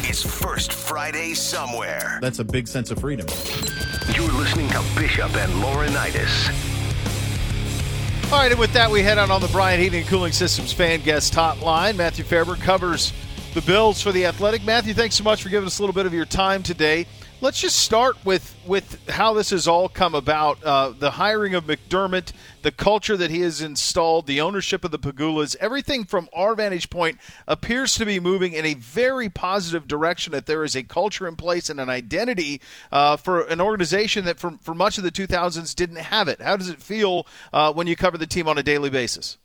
is First Friday Somewhere. That's a big sense of freedom. You're listening to Bishop and Laurinaitis. All right, and with that, we head out on the Bryant Heating and Cooling Systems fan guest hotline. Matthew Fairburn covers the Bills for The Athletic. Matthew, thanks so much for giving us a little bit of your time today. Let's just start with how this has all come about. The hiring of McDermott, the culture that he has installed, the ownership of the Pegulas, everything from our vantage point appears to be moving in a very positive direction, that there is a culture in place and an identity for an organization that for much of the 2000s didn't have it. How does it feel when you cover the team on a daily basis?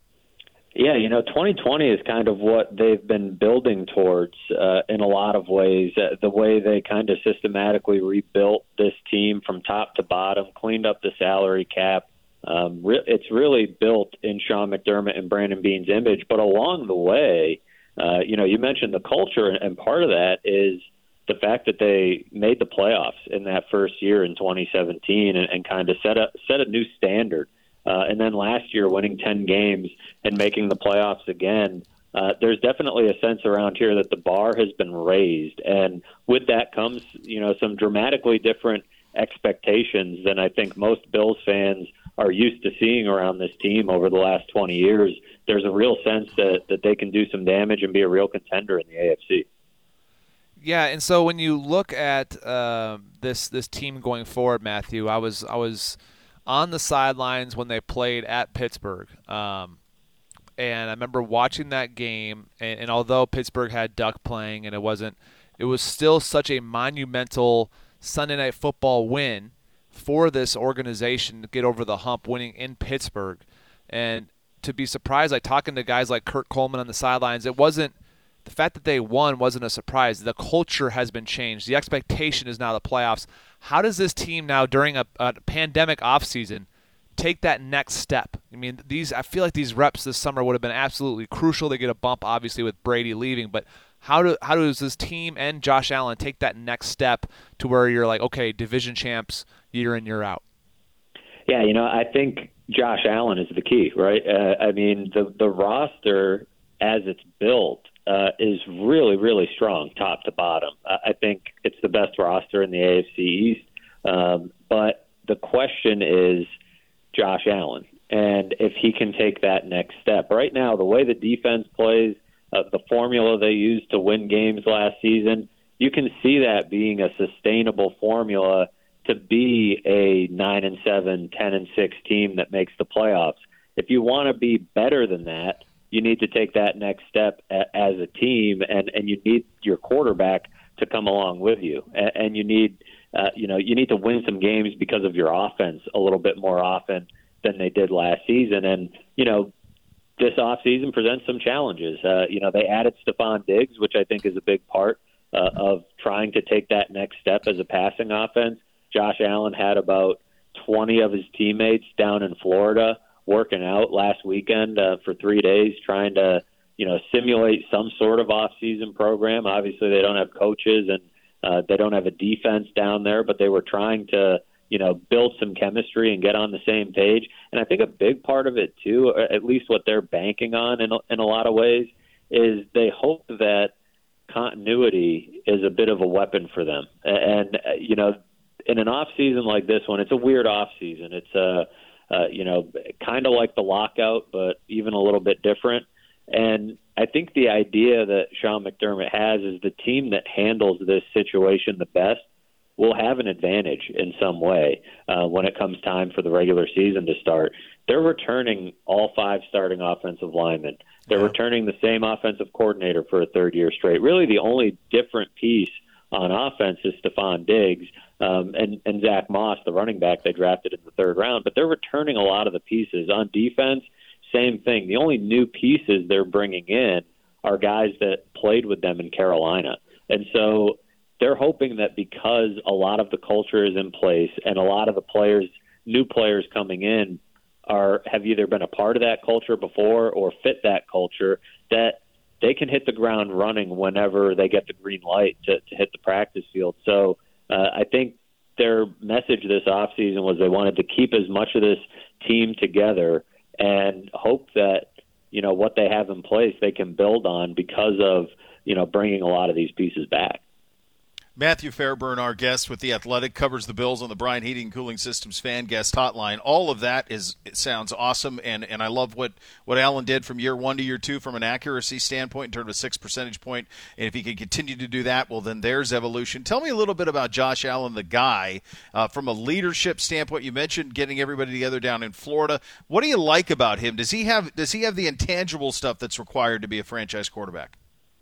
Yeah, 2020 is kind of what they've been building towards in a lot of ways. The way they kind of systematically rebuilt this team from top to bottom, cleaned up the salary cap. It's really built in Sean McDermott and Brandon Beane's image. But along the way, you mentioned the culture, and part of that is the fact that they made the playoffs in that first year in 2017 and kind of set a new standard. And then last year, winning 10 games and making the playoffs again, there's definitely a sense around here that the bar has been raised. And with that comes, some dramatically different expectations than I think most Bills fans are used to seeing around this team over the last 20 years. There's a real sense that they can do some damage and be a real contender in the AFC. Yeah, and so when you look at this team going forward, Matthew, I was on the sidelines when they played at Pittsburgh. And I remember watching that game, and although Pittsburgh had Duck playing and it was still such a monumental Sunday Night Football win for this organization to get over the hump, winning in Pittsburgh. And to be surprised, like talking to guys like Kurt Coleman on the sidelines, the fact that they won wasn't a surprise. The culture has been changed. The expectation is now the playoffs. How does this team now, during a pandemic offseason, take that next step? I mean, I feel like these reps this summer would have been absolutely crucial. They get a bump, obviously, with Brady leaving. But how does this team and Josh Allen take that next step to where you're like, okay, division champs year in, year out? Yeah, I think Josh Allen is the key, right? The roster as it's built is really, really strong, top to bottom. I think it's the best roster in the AFC East. But the question is Josh Allen, and if he can take that next step. Right now, the way the defense plays, the formula they used to win games last season, you can see that being a sustainable formula to be a 9-7, 10-6 team that makes the playoffs. If you want to be better than that, you need to take that next step as a team, and you need your quarterback to come along with you. And you need, you need to win some games because of your offense a little bit more often than they did last season. And, this offseason presents some challenges. They added Stephon Diggs, which I think is a big part of trying to take that next step as a passing offense. Josh Allen had about 20 of his teammates down in Florida working out last weekend for 3 days, trying to, simulate some sort of off-season program. Obviously, they don't have coaches and they don't have a defense down there, but they were trying to, build some chemistry and get on the same page. And I think a big part of it, too, or at least what they're banking on in a lot of ways, is they hope that continuity is a bit of a weapon for them. And in an off-season like this one, it's a weird off-season. It's kind of like the lockout, but even a little bit different. And I think the idea that Sean McDermott has is the team that handles this situation the best will have an advantage in some way when it comes time for the regular season to start. They're returning all 5 starting offensive linemen. They're returning the same offensive coordinator for a third year straight. Really the only different piece on offense is Stephon Diggs and Zach Moss, the running back they drafted in the 3rd round. But they're returning a lot of the pieces. On defense, same thing. The only new pieces they're bringing in are guys that played with them in Carolina. And so they're hoping that because a lot of the culture is in place and a lot of the new players coming in have either been a part of that culture before or fit that culture, that they can hit the ground running whenever they get the green light to hit the practice field. So I think their message this offseason was they wanted to keep as much of this team together and hope that, what they have in place they can build on because of bringing a lot of these pieces back. Matthew Fairburn, our guest with The Athletic, covers the Bills on the Bryant Heating and Cooling Systems fan guest hotline. All of that it sounds awesome, and I love what Allen did from year 1 to year 2 from an accuracy standpoint in terms of a 6 percentage point. And if he can continue to do that, well, then there's evolution. Tell me a little bit about Josh Allen, the guy, from a leadership standpoint. You mentioned getting everybody together down in Florida. What do you like about him? Does he have the intangible stuff that's required to be a franchise quarterback?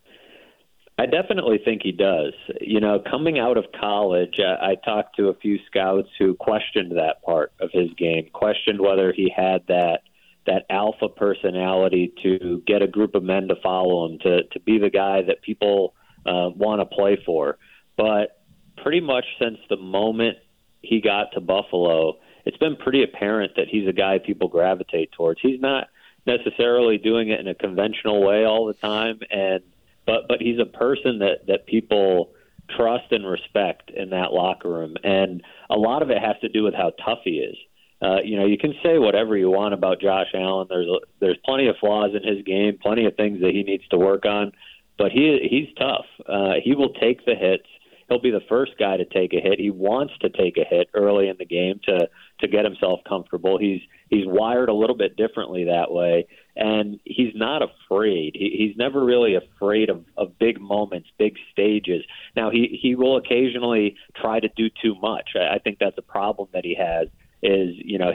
I definitely think he does. Coming out of college, I talked to a few scouts who questioned that part of his game, questioned whether he had that alpha personality to get a group of men to follow him, to be the guy that people want to play for. But pretty much since the moment he got to Buffalo, it's been pretty apparent that he's a guy people gravitate towards. He's not necessarily doing it in a conventional way all the time, But he's a person that people trust and respect in that locker room. And a lot of it has to do with how tough he is. You can say whatever you want about Josh Allen. There's plenty of flaws in his game, plenty of things that he needs to work on. But he's tough. He will take the hits. He'll be the first guy to take a hit. He wants to take a hit early in the game to get himself comfortable. He's wired a little bit differently that way, and he's not afraid. He's never really afraid of big moments, big stages. Now, he will occasionally try to do too much. I think that's a problem that he has is,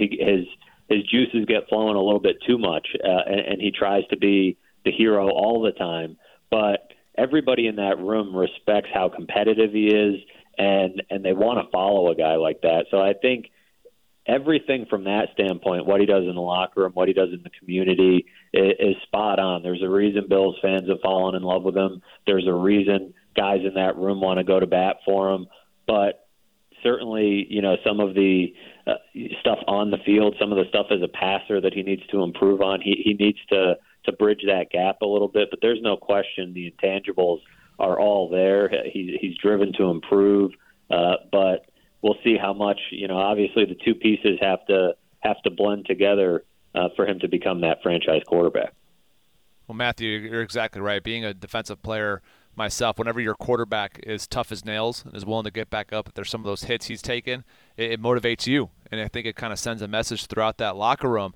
his juices get flowing a little bit too much, and he tries to be the hero all the time. But everybody in that room respects how competitive he is, and they want to follow a guy like that. So I think everything from that standpoint, what he does in the locker room, what he does in the community, is spot on. There's a reason Bills fans have fallen in love with him. There's a reason guys in that room want to go to bat for him. But certainly, some of the stuff on the field, some of the stuff as a passer that he needs to improve on, he needs to bridge that gap a little bit. But there's no question the intangibles are all there. He's driven to improve, but we'll see how much. Obviously the two pieces have to blend together for him to become that franchise quarterback. Well, Matthew, you're exactly right. Being a defensive player myself, whenever your quarterback is tough as nails and is willing to get back up, if there's some of those hits he's taken, it motivates you, and I think it kind of sends a message throughout that locker room.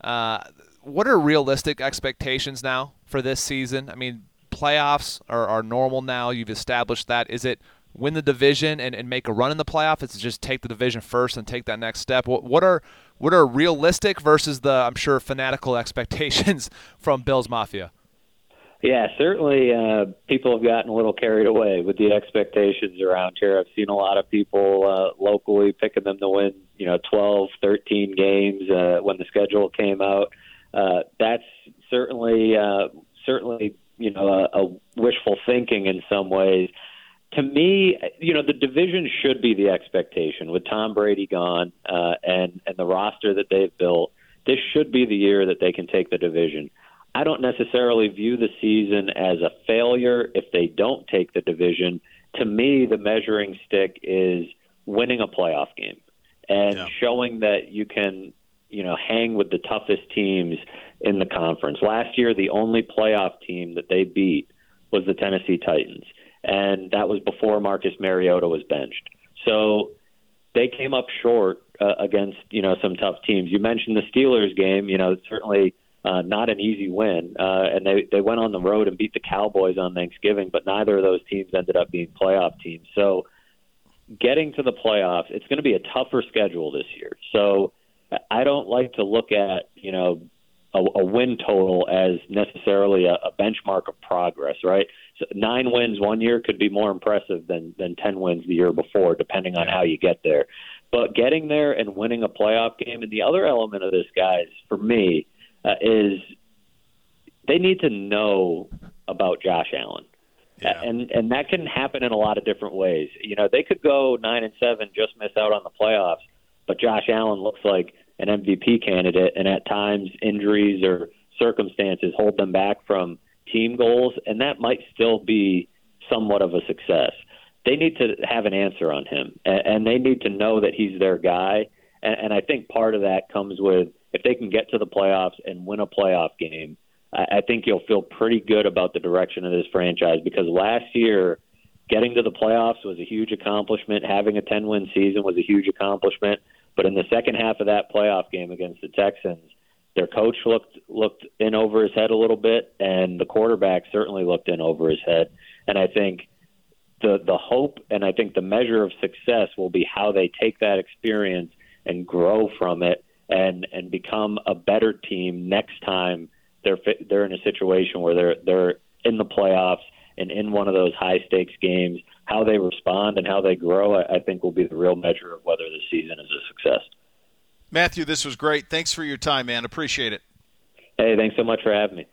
What are realistic expectations now for this season? I mean, playoffs are normal now. You've established that. Is it win the division and make a run in the playoff? Is it just take the division first and take that next step? What are realistic versus the, I'm sure, fanatical expectations from Bills Mafia? Yeah, certainly people have gotten a little carried away with the expectations around here. I've seen a lot of people locally picking them to win, 12, 13 games when the schedule came out. That's certainly a wishful thinking in some ways. To me, the division should be the expectation. With Tom Brady gone and the roster that they've built, this should be the year that they can take the division. I don't necessarily view the season as a failure if they don't take the division. To me, the measuring stick is winning a playoff game and showing that you can, hang with the toughest teams in the conference. Last year, the only playoff team that they beat was the Tennessee Titans, and that was before Marcus Mariota was benched. So they came up short against, some tough teams. You mentioned the Steelers game, certainly not an easy win, and they went on the road and beat the Cowboys on Thanksgiving, but neither of those teams ended up being playoff teams. So getting to the playoffs, it's going to be a tougher schedule this year. So I don't like to look at, a win total as necessarily a benchmark of progress, right? So 9 wins one year could be more impressive than 10 wins the year before, depending on how you get there. But getting there and winning a playoff game, and the other element of this, guys, for me, is they need to know about Josh Allen. Yeah. And that can happen in a lot of different ways. They could go 9-7, just miss out on the playoffs, but Josh Allen looks like an MVP candidate, and at times injuries or circumstances hold them back from team goals, and that might still be somewhat of a success. They need to have an answer on him, and they need to know that he's their guy, and I think part of that comes with if they can get to the playoffs and win a playoff game, I think you'll feel pretty good about the direction of this franchise, because last year getting to the playoffs was a huge accomplishment. Having a 10-win season was a huge accomplishment. But in the second half of that playoff game against the Texans, their coach looked in over his head a little bit, and the quarterback certainly looked in over his head. And I think the hope and I think the measure of success will be how they take that experience and grow from it and become a better team next time they're in a situation where they're in the playoffs and in one of those high-stakes games. How they respond and how they grow, I think, will be the real measure of whether this season is a success. Matthew, this was great. Thanks for your time, man. Appreciate it. Hey, thanks so much for having me.